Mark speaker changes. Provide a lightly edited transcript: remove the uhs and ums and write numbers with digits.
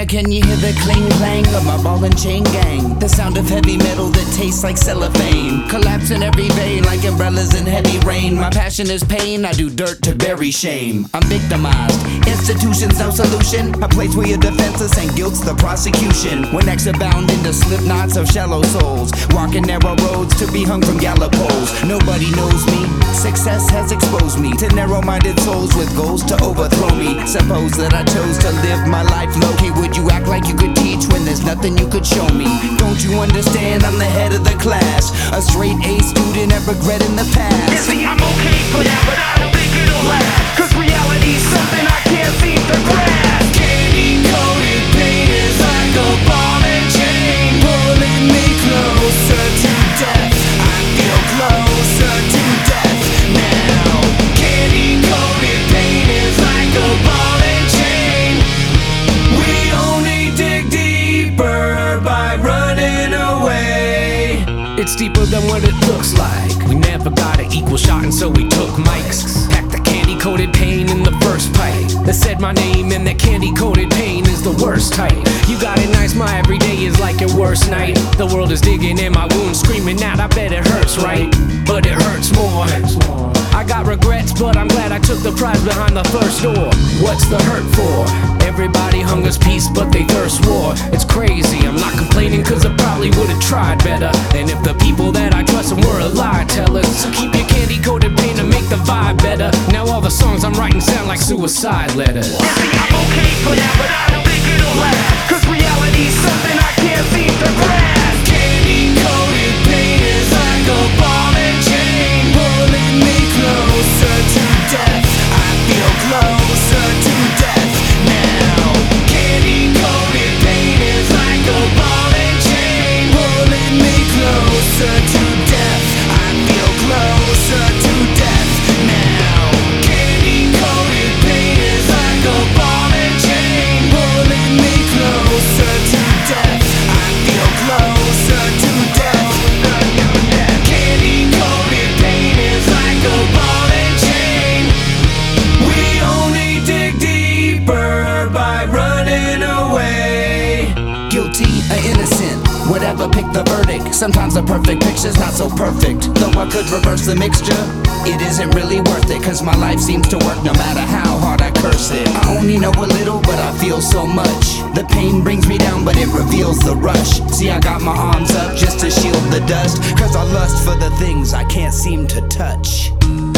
Speaker 1: Now can you hear the cling clang of my ball and chain gang? The sound of heavy metal that tastes like cellophane, collapse in every vein like umbrellas in heavy rain. My passion is pain, I do dirt to bury shame. I'm victimized, institutions no solution. A place where you're defenseless and guilt's the prosecution. When necks are bound into slip knots of shallow souls, walking narrow roads to be hung from gallows poles. Nobody knows me, success has exposed me to narrow-minded souls with goals to overthrow me. Suppose that I chose to live my life low-key. Would you act like you could teach when there's nothing you could show me? Don't you understand I'm the head of the class, a straight A student and regretting the past?
Speaker 2: You see, I'm okay for that, but I don't think it'll last, cause reality's something I can't seem to grasp.
Speaker 1: Candy-coated pain is like a ball and chain, pulling me closer to death. I feel closer to death now. Candy-coated pain is like a ball and chain. We only dig deeper by running away.
Speaker 3: It's deeper than what it looks like. We never got an equal shot, and so we took mics. Packed the candy-coated pain in the first pipe. They said my name, and that candy-coated pain is the worst type. You got it nice, my everyday is like your worst night. The world is digging in my wounds, screaming out, I bet it hurts, right? But it hurts more. I got regrets, but I'm glad I took the prize behind the first door. What's the hurt for? Everybody hungers peace, but they thirst war. It's crazy, I'm not complaining, cause I probably would've tried better. And if the people that I trust were a lie tellers, so keep your candy-coated pain to make the vibe better. Now all the songs I'm writing sound like suicide letters.
Speaker 2: You see, I'm okay for that, but I don't think it'll last, cause reality's something I can't seem to grasp.
Speaker 1: Candy-coated pain is like a ball and chain, pulling me closer to death. I feel closer to death now. Candy-coated pain is like a ball and chain, pulling me closer to death. I feel closer to death now. Candy-coated pain is like a ball and chain, pulling me closer to death. I feel closer to death. Candy-coated pain is like a ball and chain. We only dig deeper by running away. Guilty or innocent, whatever, pick the verdict. Sometimes a perfect picture's not so perfect. Though I could reverse the mixture, it isn't really worth it, cause my life seems to work no matter how hard I curse it. I only know a little, but I feel so much. The pain brings me down, but it reveals the rush. See, I got my arms up just to shield the dust, cause I lust for the things I can't seem to touch.